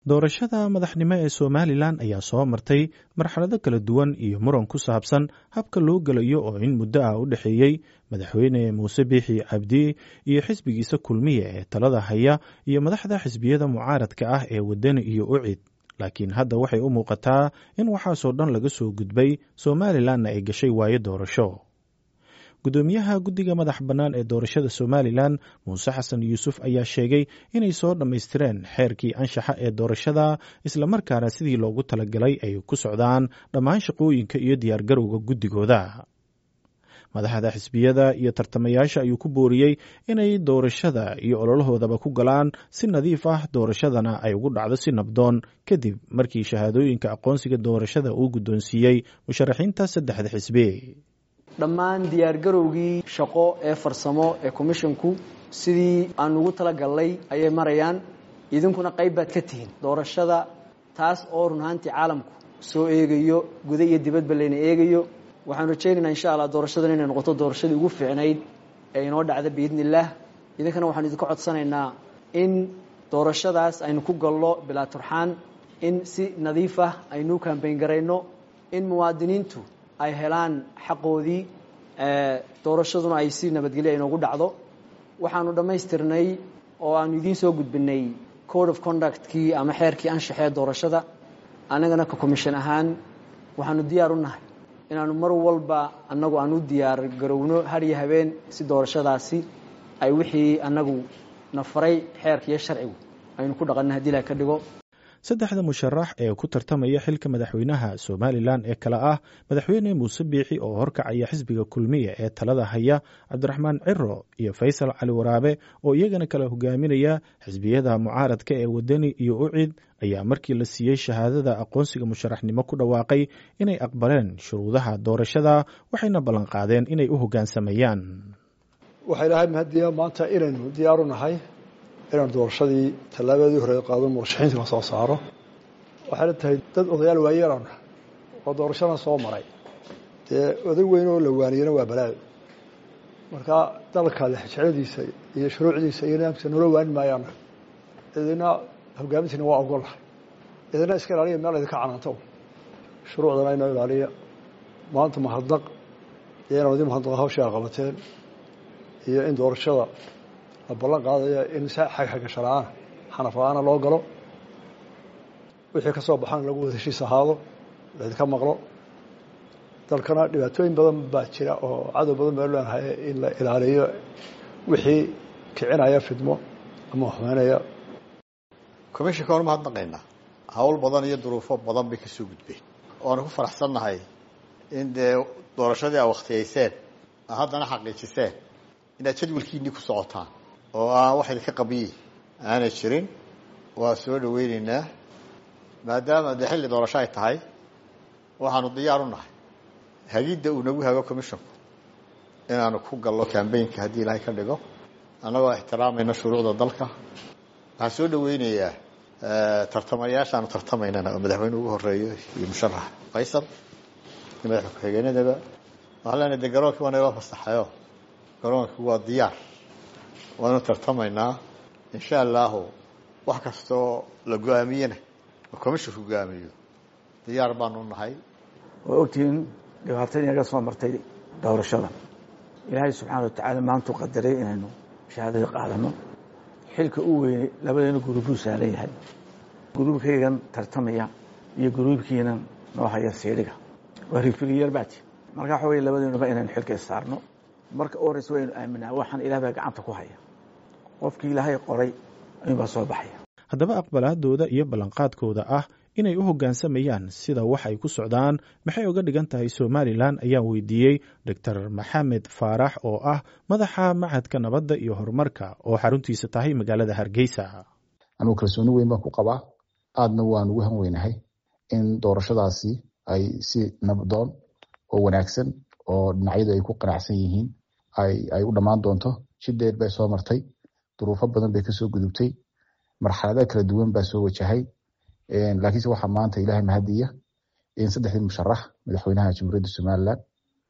doorashada madaxnimo ee Somaliland ayaa soo martay marxalado kala duwan iyo muran ku saabsan habka loo galayo oo in muddo ah u dhaxeeyay madaxweyne Muuse Biixi Cabdi iyo xisbigiisa kulmiye ee talada haya iyo madaxda xisbiyada mucaaradka ah ee Wadani iyo Ucid. Laakiin hadda waxay u muuqataa in waxaasoo dhan laga soo gudbay Somaliland ay gashay waayo doorasho. gudoomiyaha guddiga madax bannaan ee doorashada Somaliland Muuse Xasan Yuusuf ayaa sheegay inay soo dhammaystireen xeerkii anshaxa ee doorashada isla markaana sidii loogu talagalay ay ku socdaan dhammaan shaqooyinka iyo diyaargarowga guddigooda. madaxda xisbiyada iyo tartamayaasha ayuu ku booriyey inay doorashada iyo ololahoodaba ku galaan si nadiif ah, doorashadana ay ugu dhacdo si nabdoon kadib markii shahaadooyinka aqoonsiga doorashada uu guddoonsiiyey musharaxiinta saddexda xisbi. dhammaan diyaargarowgii shaqo ee farsamo ee commissionku sidii aan ugu talagalnay ayay marayaan. idinkuna qayb baad ka tihiin doorashada taas oo run ahaantii caalamku soo eegayo, guda iyo dibadba layna eegayo. waxaan rajaynaynaa insha allah doorashadan inay noqoto doorashadii ugu fiicnayd ee inoo dhacda biidnillaah. idinkana waxaan idinka codsanaynaa in doorashadaas aynu ku galno bilaa turxaan, in si nadiif ah aynu u kambayn garayno, in muwaadiniintu ay helaan xaqoodii, doorashaduna ay si nabadgelyo inoogu dhacdo. waxaanu dhammaystirnay oo aanu idiin soo gudbinay code of conductkii ama xeerkii anshaxee doorashada. annagana ka commission ahaan waxaanu diyaar u nahay inaanu mar walba annagu aan u diyaar garowno har iyo habeen si doorashadaasi ay wixii annagu na faray xeerka iyo sharcigu aynu ku dhaqanno haddii la ka dhigo. saddexda musharax ee ku tartamaya xilka madaxweynaha Somaliland ee kala ah madaxweyne Muuse Biixi oo horkacaya xisbiga kulmiye ee talada haya, Cabdiraxmaan Ciro iyo Faysal Cali Waraabe oo iyagana kala hogaaminaya xisbiyada mucaaradka ee Wadani iyo Ucid, ayaa markii la siiyey shahaadada aqoonsiga musharaxnimo ku dhawaaqay inay aqbaleen shuruudaha doorashada, waxayna ballan qaadeen inay u hoggaansamayaan. waxay lahayd mahadiya maanta inaynu diyaar u nahay inaan doorashadii tallaabadii hore qaado murashaxiinta la soo saaro. waxayna tahay dad odayaal waayeelan oo doorashadan soo maray, dee oday weyn oo la waaniyana waa balaayo. marka dalka lexjecladiisa iyo shuruucdiisa iyo nidaamkiisa noola waani maayaan. idina hogaamintiina waa ogolahay, idina iska ilaaliya meel idinka canaanto, shuruucdana inoo ilaaliya. maanta mahadnaq iyo inaan idin mahadnaqa hawsha a qabateen iyo in doorashada la ballan qaadaya in si xagxagasho la-aan xanaf la-aana loo galo. wixii ka soo baxaan lagu wada heshiis ahaado, laydinka maqlo. dalkana dhibaatooyin badan baa jira oo cadow badan baa leenahay in la ilaaliyo wixii kicinaya fidmo ama xumeynaya. commissionka waan mahadnaqaynaa, hawl badan iyo duruufo badan bay kasoo gudbeen. waanu ku faraxsannahay in dee doorashadii aa wakhtiyayseen haddana xaqiijiseen inaad jadwalkiinii ku socotaan oo aan wax idinka qabiyi aanay jirin. waa soo dhaweynaynaa maadaama dee xilli doorasho ay tahay. waxaanu diyaar u nahay hagidda uu nagu hago commissionku inaanu ku gallo kambaynka haddii ilaahay ka dhigo, annagoo ixtiraamayna shuruucda dalka. waxaan soo dhaweynayaa tartamayaashaanu tartamaynana oo madaxweyne ugu horeeyo iyo musharax Faysal iyo madaxa ku-xigeenadaba. waxaan leenahay dee garoonkii waa nala fasaxayo, garoonkii waa diyaar, waanu tartamaynaa insha allahu. wax kastoo la go-aamiyena oo commissionku go-aamiyo diyaar baanu nahay. waa ogtihiin dhibaatadii naga soo martay doorashada. ilaahay subxaana wa tacaala maantuu qadaray inaynu shahaadada qaadano. xilka u weynay labadeena guruubuu saaran yahay. guruubkaygan tartamaya iyo guruubkiinan noo haya siidhiga waa rifiliyar baati. marka waxa wey labadeenuba inaynu xilka saarno. marka horeysa waynu aaminaa waxaan ilaah baa gacanta ku haya, qofkii ilaahay qoray ayuunbaa soo baxaya. haddaba aqbalaadooda iyo ballanqaadkooda ah inay u hoggaansamayaan sida wax ay ku socdaan maxay uga dhigan tahay Somaliland ayaan weydiiyey Dr. Maxamed Faarax oo ah madaxa Machadka Nabadda iyo Horumarka oo xaruntiisa tahay magaalada Hargeysa. anigu kalsooni weyn baan ku qabaa, aadna waan ugu hanweynahay in doorashadaasi ay si nabdoon oo wanaagsan oo dhinacyadu ay ku qanacsan yihiin ay u dhammaan doonto. jidheed bay soo martay, duruufo badan bay kasoo gudubtay, marxalado kala duwan baa soo wajahay. laakiinse waxaa maanta ilaahay mahadiya in saddexdii musharax, madaxweynaha jamhuuriyadda Somaliland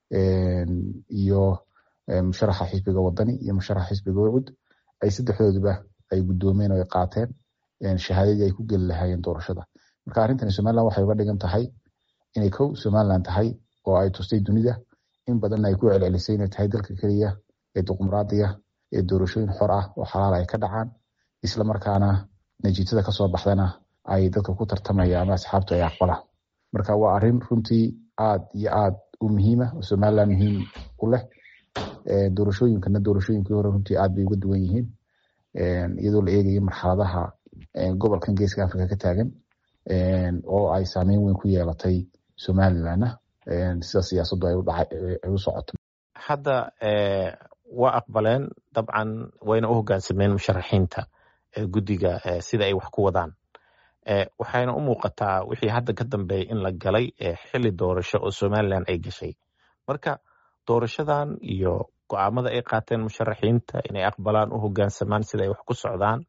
iyo musharaxa xisbiga Wadani iyo musharaxa xisbiga Ucid, ay saddexdooduba ay gudoomeen oo ay qaateen shahaadadii ay ku geli lahaayeen doorashada. marka arrintani somaliland waxay uga dhigan tahay inay kow somaliland tahay oo ay tustay dunida in badan ay ku celcelisay inay tahay dalka keliya ee dimuqraadiga ee doorashooyin xor ah oo xalaal ay ka dhacaan, isla markaana natiijada kasoo baxdana ay dadka ku tartamayaan ama asxaabtu ay aqbalaan. marka waa arrin runtii aad iyo aad u muhiima oo somaliland muhiim u leh. doorashooyinkii hore runtii aad bay uga duwan yihiin, iyadoo la eegayo marxaladaha gobolkan geeska africa ka taagan oo ay saameyn weyn ku yeelatay somalilandna sida siyaasaddu ay u socoto. hadda waa aqbaleen dabcan wayna u hoggaansameen musharaxiinta guddiga sida ay wax ku wadaan. waxayna u muuqataa wixii hadda ka dambeeyay in la galay xilli doorasho oo somaliland ay gashay. marka doorashadan iyo go'aamada ay qaateen musharaxiinta inay aqbalaan u hoggaansamaan sida ay wax ku socdaan,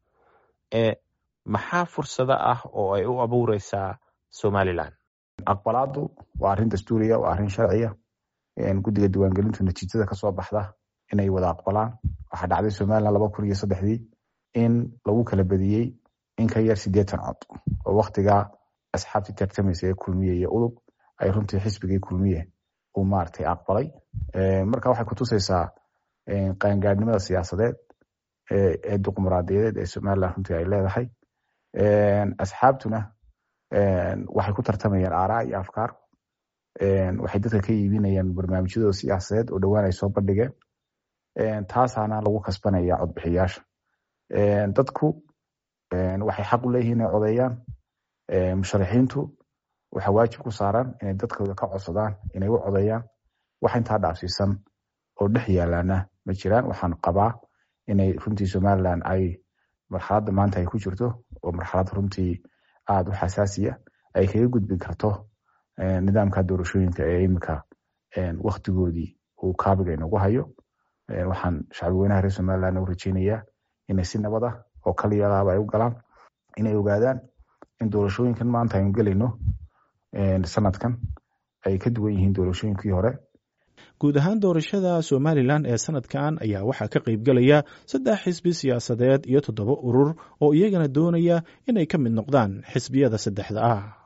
maxaa fursado ah oo ay u abuureysaa somaliland? aqbalaadu waa arrin dastuuriya, waa arrin sharciya. guddiga diiwaangelintu natiijada kasoo baxda inay wada aqbalaan. waxaa dhacday somaliland 2003 in lagu kala badiyey in ka yar 80 cod oo waktigaa asxaabtii tartamaysa ee kulmiye iyo udub ay runtii xisbigii kulmiye uu maaragtay aqbalay. marka waxay kutusaysaa qaangaadhnimada siyaasadeed ee dimuqraadiyadeed ee somaliland runtii ay leedahay. asxaabtuna waxay ku tartamayaan aaraa iyo afkaar. waxay dadka ka iibinayaan barnaamijyadooda siyaasadeed oo dhowaan ay soo bandhigeen. taasaana lagu kasbanaya codbixiyaasha. dadku waxay xaq u leeyihiin inay codeeyaan. musharaxiintu waxaa waajib ku saaran inay dadkooda ka codsadaan inay u codeeyaan. wax intaa dhaafsiisan oo dhex yaalaana ma jiraan. waxaan qabaa inay runtii somaliland ay marxaladda maanta ay ku jirto oo marxalad runtii aada u xasaasiya ay kaga gudbi karto nidaamka doorashooyinka ee imika waktigoodii uu kaabiga inagu hayo. waxaan shacbi weynaha reer somaliland u rajeynayaa inay si nabad ah oo kaliyalaaba ay u galaan, inay ogaadaan in doorashooyinkan maanta aynu gelayno sanadkan ay ka duwan yihiin doorashooyinkii hore. guud ahaan doorashada somalilan ee sanadkan ayaa waxaa ka qaybgelaya 3 xisbi siyaasadeed iyo 7 urur oo iyagana doonaya inay ka mid noqdaan xisbiyada saddexda ah.